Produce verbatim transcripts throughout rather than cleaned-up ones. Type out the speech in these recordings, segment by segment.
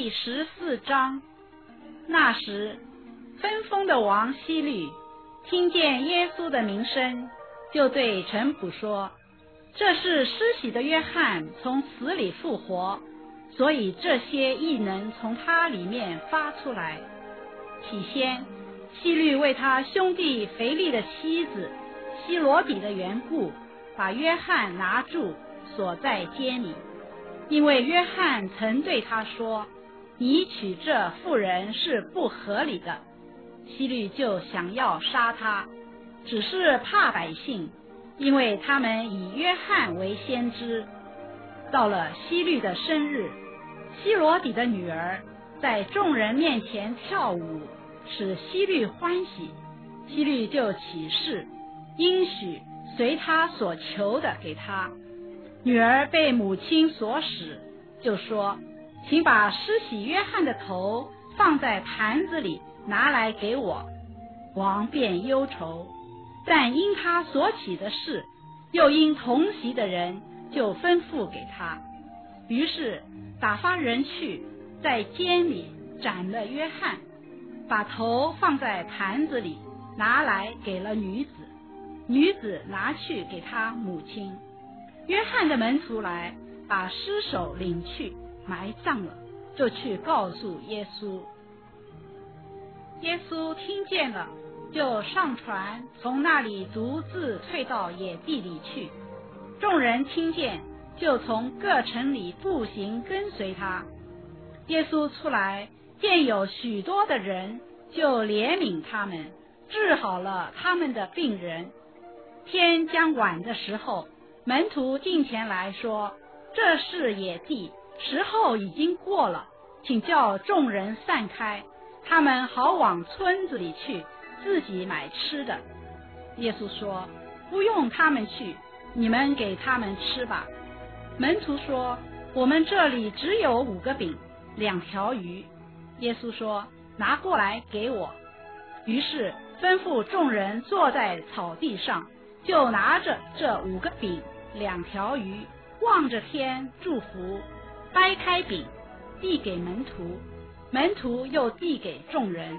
第十四章。那时，分封的王希律听见耶稣的名声，就对臣仆说：这是施洗的约翰从死里复活，所以这些异能从他里面发出来。起先，希律为他兄弟腓力的妻子希罗底的缘故，把约翰拿住，锁在监里。因为约翰曾对他说：你娶这妇人是不合理的。希律就想要杀他，只是怕百姓，因为他们以约翰为先知。到了希律的生日，希罗底的女儿在众人面前跳舞，使希律欢喜。希律就起誓，应许随他所求的给他。女儿被母亲所使，就说：请把施洗约翰的头放在盘子里，拿来给我。王便忧愁，但因他所起的事，又因同席的人，就吩咐给他。于是打发人去，在监里斩了约翰，把头放在盘子里，拿来给了女子。女子拿去给他母亲。约翰的门徒来，把尸首领去埋葬了，就去告诉耶稣。耶稣听见了，就上船，从那里独自退到野地里去。众人听见，就从各城里步行跟随他。耶稣出来，见有许多的人，就怜悯他们，治好了他们的病人。天将晚的时候，门徒近前来说：这是野地，时候已经过了，请叫众人散开，他们好往村子里去，自己买吃的。耶稣说：不用他们去，你们给他们吃吧。门徒说：我们这里只有五个饼，两条鱼。耶稣说：拿过来给我。于是吩咐众人坐在草地上，就拿着这五个饼两条鱼，望着天祝福，掰开饼递给门徒，门徒又递给众人。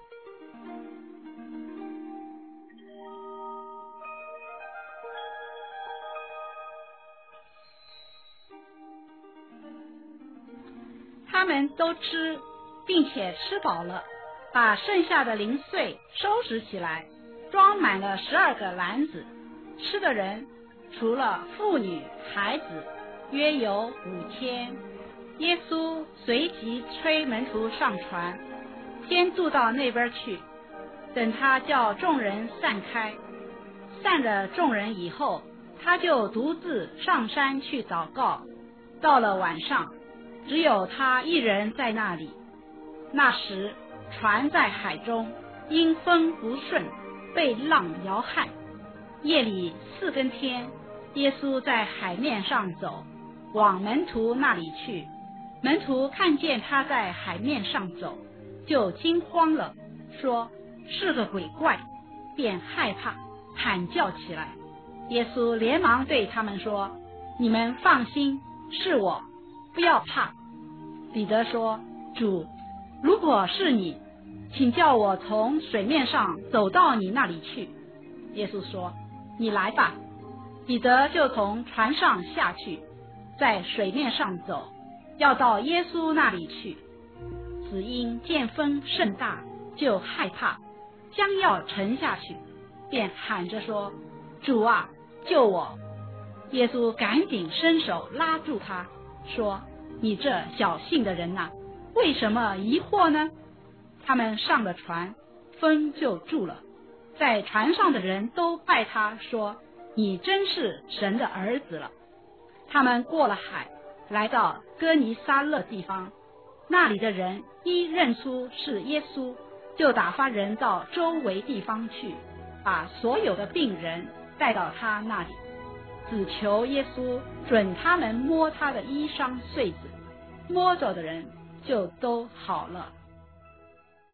他们都吃，并且吃饱了，把剩下的零碎收拾起来，装满了十二个篮子。吃的人除了妇女孩子，约有五千。耶稣随即催门徒上船，先渡到那边去。等他叫众人散开，散了众人以后，他就独自上山去祷告。到了晚上，只有他一人在那里。那时船在海中，因风不顺，被浪摇撼。夜里四更天，耶稣在海面上走，往门徒那里去。门徒看见他在海面上走，就惊慌了，说：是个鬼怪，便害怕，喊叫起来。耶稣连忙对他们说：你们放心，是我，不要怕。彼得说：主，如果是你，请叫我从水面上走到你那里去。耶稣说：你来吧。彼得就从船上下去，在水面上走，要到耶稣那里去。只因见风甚大，就害怕，将要沉下去，便喊着说：主啊，救我！耶稣赶紧伸手拉住他，说：你这小信的人哪，为什么疑惑呢？他们上了船，风就住了。在船上的人都拜他，说：你真是神的儿子了。他们过了海，来到哥尼撒勒地方，那里的人一认出是耶稣，就打发人到周围地方去，把所有的病人带到他那里，只求耶稣准他们摸他的衣裳穗子，摸着的人就都好了。